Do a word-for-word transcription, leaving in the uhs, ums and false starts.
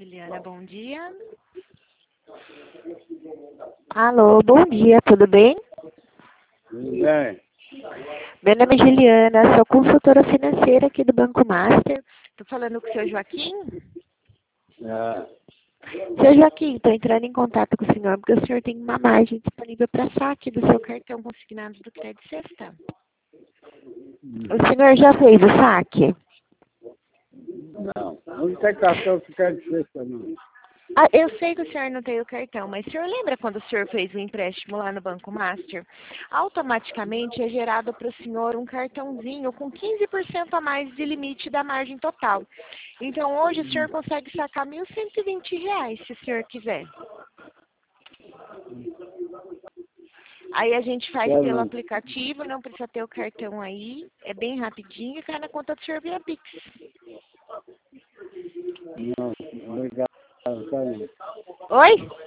Juliana, bom dia. Alô, bom dia, tudo bem? Tudo bem? Meu nome é Juliana, sou consultora financeira aqui do Banco Master. Estou falando com o seu Joaquim? É. Seu Joaquim, estou entrando em contato com o senhor porque o senhor tem uma margem disponível para saque do seu cartão consignado do Crédito Sexta. O senhor já fez o saque? Não, não tem cartão que quer dizer não. Ah, eu sei que o senhor não tem o cartão, mas o senhor lembra quando o senhor fez o empréstimo lá no Banco Master? Automaticamente é gerado para o senhor um cartãozinho com quinze por cento a mais de limite da margem total. Então hoje o senhor consegue sacar mil cento e vinte reais, se o senhor quiser. Aí a gente faz pelo aplicativo, não precisa ter o cartão aí, é bem rapidinho e cai na conta do senhor via Pix. Não, obrigado. Oi?